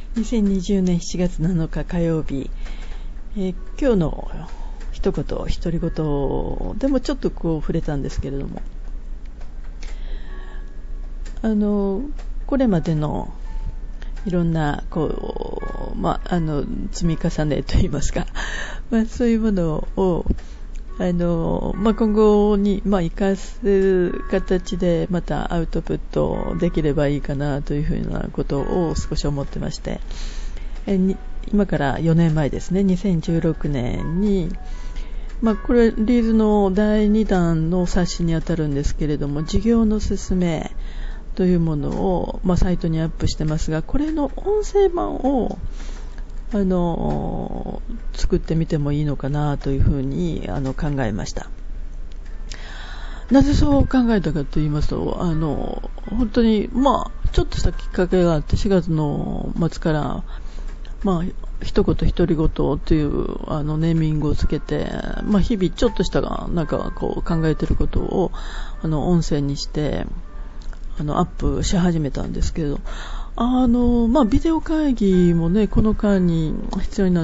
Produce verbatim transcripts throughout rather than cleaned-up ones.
にせんにじゅうねんしちがつなのか火曜日、えー、今日の一言独り言でもちょっとこう触れたんですけれども、あのこれまでのいろんなこう、まあ、あの積み重ねといいますか、まあ、そういうものをあの、まあ、今後に、まあ、生かす形でまたアウトプットできればいいかなというふうなことを少し思ってまして、えに今からよねんまえですね、にせんじゅうろくねんに、まあ、これリーズのだいにだんの冊子にあたるんですけれども、事業のすすめというものを、まあ、サイトにアップしてますが、これの音声版をあの作ってみてもいいのかなというふうにあの考えました。なぜそう考えたかと言いますと、あの本当に、まあ、ちょっとしたきっかけがあって、しがつの末から、まあ、一言独り言というあのネーミングをつけて、まあ、日々ちょっとしたなんかこう考えていることをあの音声にしてあのアップし始めたんですけど、あの、まあ、ビデオ会議もね、この間に必要になって、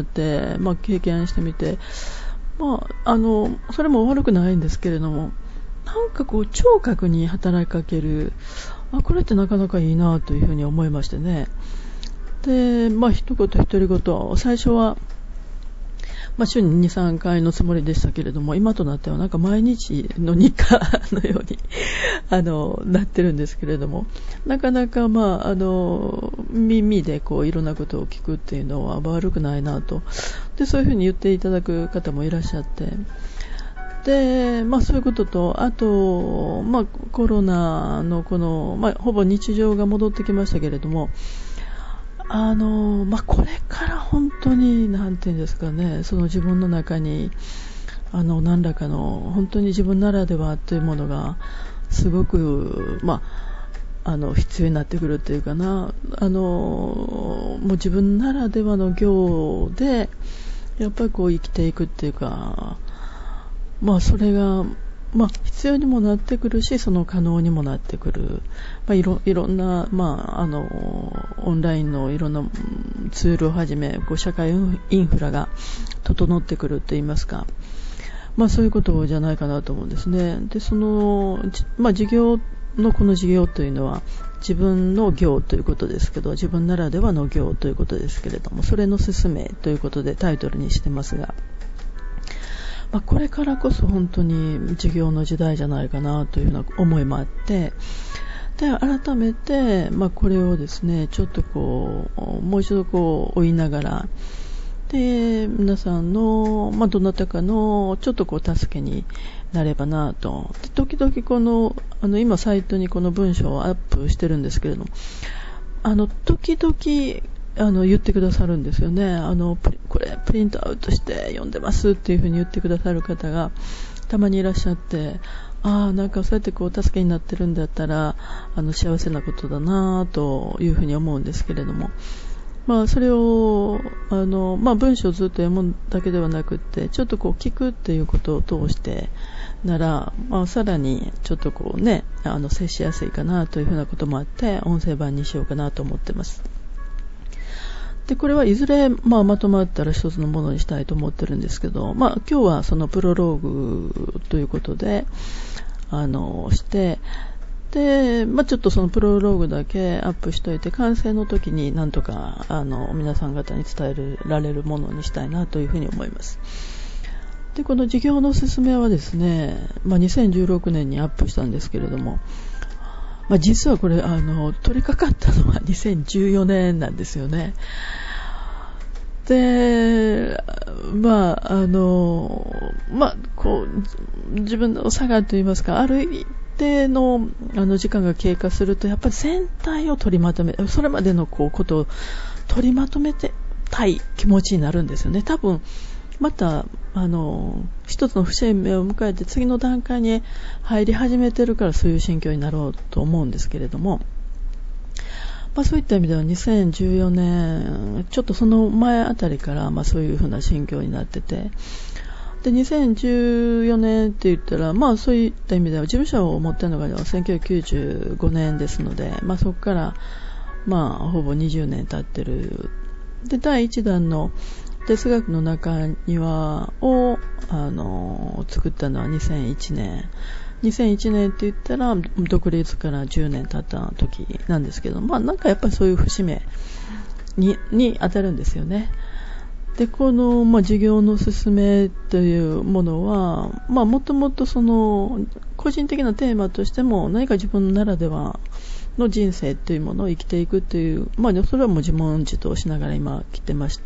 まあ、経験してみて、まあ、あの、それも悪くないんですけれども、なんかこう、聴覚に働きかける、あ、これってなかなかいいなというふうに思いましてね。で、まあ、一言独り言、最初は、まあ、週にに、さんかいのつもりでしたけれども、今となってはなんか毎日の日課のようにあのなってるんですけれども、なかなか、まあ、あの耳でこういろんなことを聞くっていうのは悪くないなと。で、そういうふうに言っていただく方もいらっしゃって、で、まあ、そういうことと、あと、まあ、コロナのこの、まあ、ほぼ日常が戻ってきましたけれども、あのまあ、これから本当になんていうんですかね、その自分の中にあの何らかの本当に自分ならではというものがすごく、まあ、あの必要になってくるというかな、あのもう自分ならではの業でやっぱりこう生きていくっていうか、まあ、それがまあ、必要にもなってくるし、その可能にもなってくる、まあ、いろいろんな、まあ、あのオンラインのいろんなツールをはじめ、こう社会インフラが整ってくるといいますか、まあ、そういうことじゃないかなと思うんですね。で、その、まあ、事業のこの事業というのは自分の業ということですけど、自分ならではの業ということですけれども、それの勧めということでタイトルにしてますが、まあ、これからこそ本当に事業の時代じゃないかなというような思いもあって、で改めて、まあ、これをですね、ちょっとこうもう一度こう追いながら、で皆さんの、まあ、どなたかのちょっとこう助けになればなと。で時々このあの今サイトにこの文章をアップしてるんですけれども、あの時々あの言ってくださるんですよね。あのこれプリントアウトして読んでますっていう風に言ってくださる方がたまにいらっしゃって、ああ、なんかそうやってこう助けになってるんだったらあの幸せなことだなという風に思うんですけれども、まあ、それをあの、まあ、文章をずっと読むだけではなくってちょっとこう聞くっていうことを通してなら、まあ、さらにちょっとこうね、あの接しやすいかなというふうなこともあって音声版にしようかなと思ってます。でこれはいずれ、まあ、まとまったら一つのものにしたいと思ってるんですけど、まあ、今日はそのプロローグということであのしてで、まあ、ちょっとそのプロローグだけアップしといて完成の時になんとかあの皆さん方に伝えられるものにしたいなというふうに思います。でこの事業の勧めはですね、まあ、にせんじゅうろくねんにアップしたんですけれども、まあ、実はこれあの取り掛かったのはにせんじゅうよねんなんですよね。で、まああのまあこう自分の差がといいますか、ある一定のあの時間が経過するとやっぱり全体を取りまとめ、それまでのこうことを取りまとめてたい気持ちになるんですよね。多分またあの一つの節目を迎えて次の段階に入り始めてるからそういう心境になろうと思うんですけれども、まあ、そういった意味ではにせんじゅうよねんちょっとその前あたりから、まあ、そういう風な心境になってて、でにせんじゅうよねんって言ったら、まあ、そういった意味では事務所を持っているのがせんきゅうひゃくきゅうじゅうごねんですので、まあ、そこからまあほぼにじゅうねん経ってる。でだいいちだんの哲学の中庭をあの作ったのはにせんいちねんにせんいちねんって言ったら独立からじゅうねん経った時なんですけど、まあなんかやっぱりそういう節目にに当たるんですよね。でこの、まあ、事業の進めというものは、まあ、もともとその個人的なテーマとしても何か自分ならではの人生というものを生きていくという、まあ、それはもう自問自答しながら今来てまして、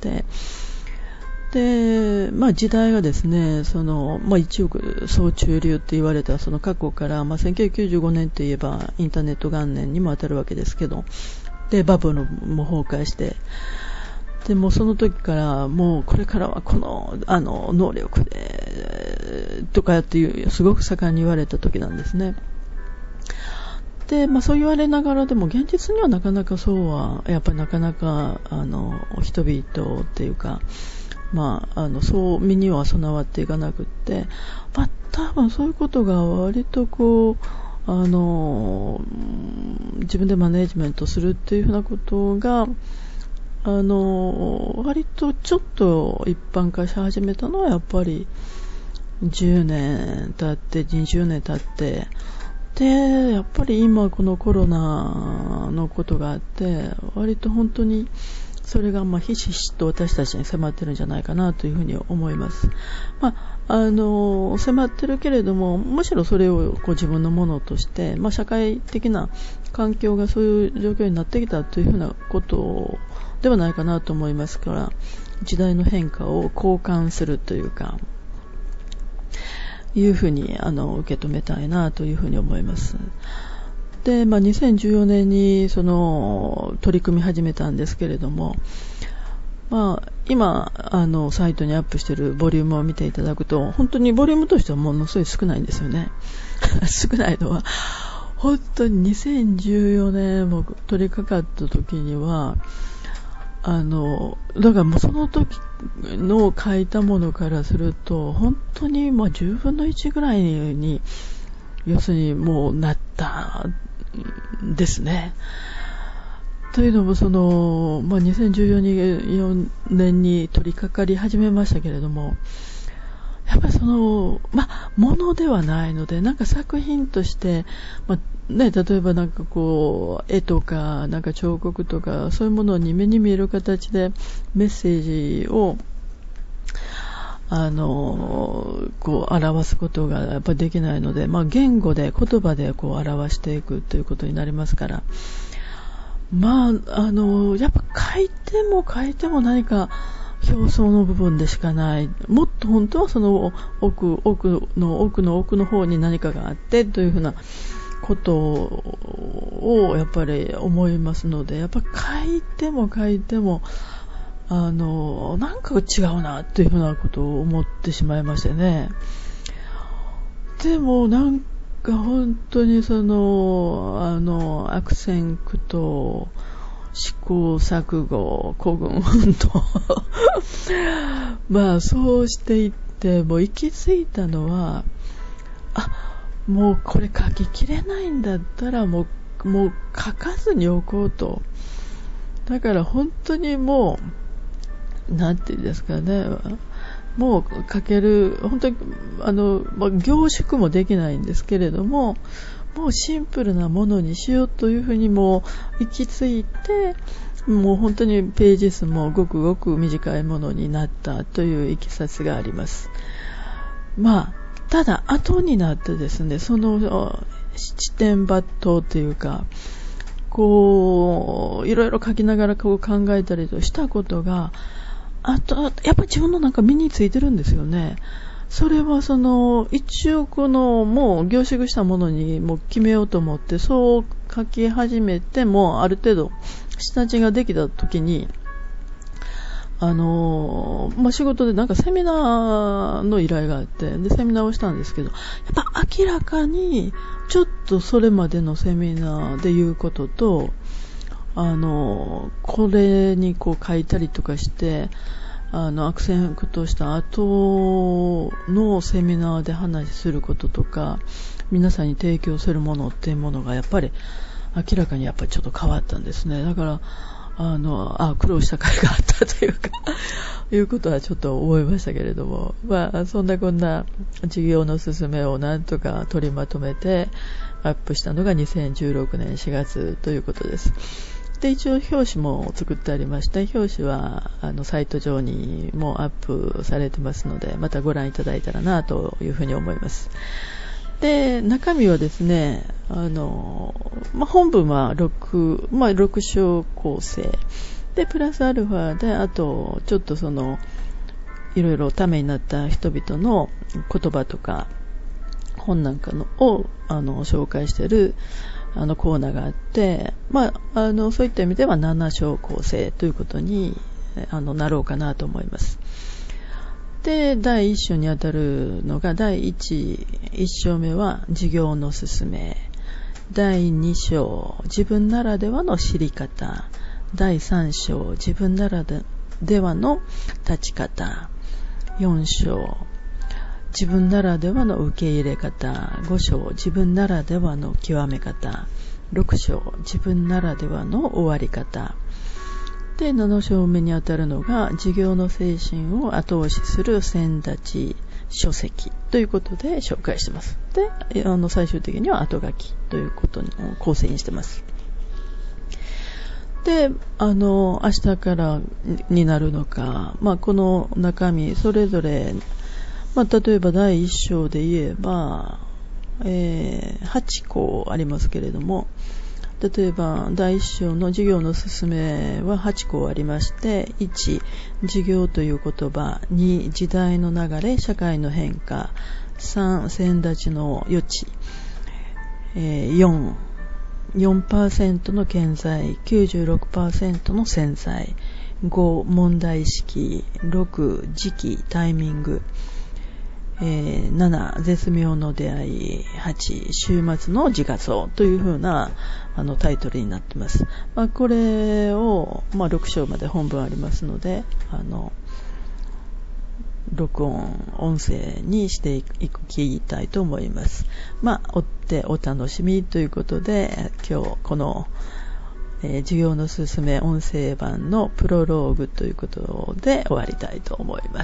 で、まあ、時代がですね、その、まあ、一億総中流って言われたその過去から、まあ、せんきゅうひゃくきゅうじゅうごねんといえばインターネット元年にも当たるわけですけど、でバブルも崩壊して、でもその時からもうこれからはこのあの能力でとかっていうすごく盛んに言われた時なんですね。で、まあ、そう言われながらでも現実にはなかなかそうはやっぱりなかなかあの人々っていうか、まあ、あのそう身には備わっていかなくって、まあ、多分そういうことが割とこうあの自分でマネージメントするっていうふうなことがあの割とちょっと一般化し始めたのはやっぱりじゅうねん経ってにじゅうねん経ってでやっぱり今このコロナのことがあって割と本当にそれがまあひしひしと私たちに迫ってるんじゃないかなというふうに思います。まあ、あの迫ってるけれどもむしろそれをこう自分のものとして、まあ、社会的な環境がそういう状況になってきたというふうなことではないかなと思いますから、時代の変化を交換するというかいうふうにあの受け止めたいなというふうに思います。で、まあ、にせんじゅうよねんにその取り組み始めたんですけれども、まあ、今あのサイトにアップしているボリュームを見ていただくと本当にボリュームとしてはものすごい少ないんですよね。少ないのは本当ににせんじゅうよねんも取り掛かった時にはあのだからもうその時の書いたものからすると本当にまあじゅうぶんのいちぐらいに要するにもうなったんですね。というのもその、まあ、にせんじゅうよねんに取り掛かり始めましたけれども、やっぱりそのまあものではないのでなんか作品として、まあね、例えばなんかこう絵とかなんか彫刻とかそういうものに目に見える形でメッセージをあのこう表すことがやっぱりできないので、まあ、言語で言葉でこう表していくということになりますから、まああのやっぱ書いても書いても何か表層の部分でしかない。もっと本当はその奥奥の奥の奥の方に何かがあってというふうなことをやっぱり思いますので、やっぱ書いても書いてもあのなんか違うなというふうなことを思ってしまいましてね。でもなんか本当にそのあの悪戦苦闘試行錯誤孤軍奮闘まあそうしていってもう行き着いたのはあもうこれ書ききれないんだったらもう、もう書かずにおこうと。だから本当にもうなんていうんですかね、もう書ける本当にあの、まあ、凝縮もできないんですけれどももうシンプルなものにしようというふうにもう行き着いてもう本当にページ数もごくごく短いものになったといういきさつがあります。まあただ後になってですねその七点抜刀というかこういろいろ書きながらこう考えたりとしたことがあとやっぱり自分のなんか身についてるんですよね。それはその一応このもう凝縮したものにもう決めようと思ってそう書き始めてもある程度下地ができた時にあのまあ、仕事でなんかセミナーの依頼があってでセミナーをしたんですけどやっぱ明らかにちょっとそれまでのセミナーで言うこととあのこれにこう書いたりとかしてあの悪戦苦闘した後のセミナーで話することとか皆さんに提供するものっていうものがやっぱり明らかにやっぱりちょっと変わったんですね。だからあのあ苦労した甲斐があったというかいうことはちょっと思いましたけれども、まあそんなこんな事業の進めをなんとか取りまとめてアップしたのがにせんじゅうろくねんしがつということです。で一応表紙も作ってありまして、表紙はあのサイト上にもアップされてますので、またご覧いただいたらなというふうに思います。で中身はですね、あの、まあ、本文は 6, まあ、ろく章構成でプラスアルファで、あとちょっとそのいろいろためになった人々の言葉とか本なんかのをあの紹介しているあのコーナーがあって、まあ、あのそういった意味ではなな章構成ということにあのなろうかなと思います。でだいいっ章にあたるのがだいいち章目は事業の進め、だいに章自分ならではの知り方、だいさん章自分ならではの立ち方、よん章自分ならではの受け入れ方、ご章自分ならではの極め方、ろく章自分ならではの終わり方で、なな章目にあたるのが事業の精神を後押しする先立ち書籍ということで紹介してます。で、あの最終的には後書きということの構成にしてます。で、あの明日からになるのか、まあ、この中身それぞれ、まあ、例えばだいいっ章で言えば、えー、はち項ありますけれども、例えばだいいっ章の事業の進めははち項ありまして、いち事業という言葉、に時代の流れ社会の変化、さん先立ちの余地、えー、よんよんパーセント の顕在、きゅうじゅうろくパーセント の潜在、ご問題意識、ろく時期タイミング、えー、なな絶妙の出会い、はち週末の自画像というふうなあのタイトルになっています。まあ、これを、まあ、ろく章まで本文ありますので、あの録音音声にしていきたいと思います。まあ追ってお楽しみということで、今日この、えー、授業のすすめ音声版のプロローグということで終わりたいと思います。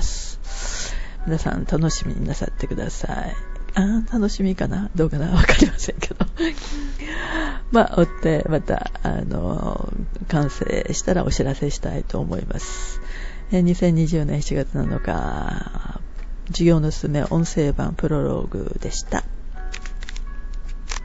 皆さん楽しみになさってください。あ楽しみかなどうかなわかりませんけどまあ追ってまたあの完成したらお知らせしたいと思います。にせんにじゅうねんしちがつなのか、授業のすすめ音声版プロローグでした。